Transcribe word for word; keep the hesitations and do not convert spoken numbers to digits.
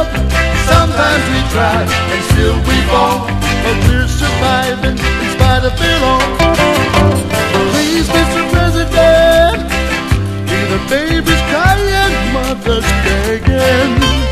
Sometimes we try and still we fall, but we're surviving in spite of it all. Please, Mister President, hear the babies crying, mothers begging.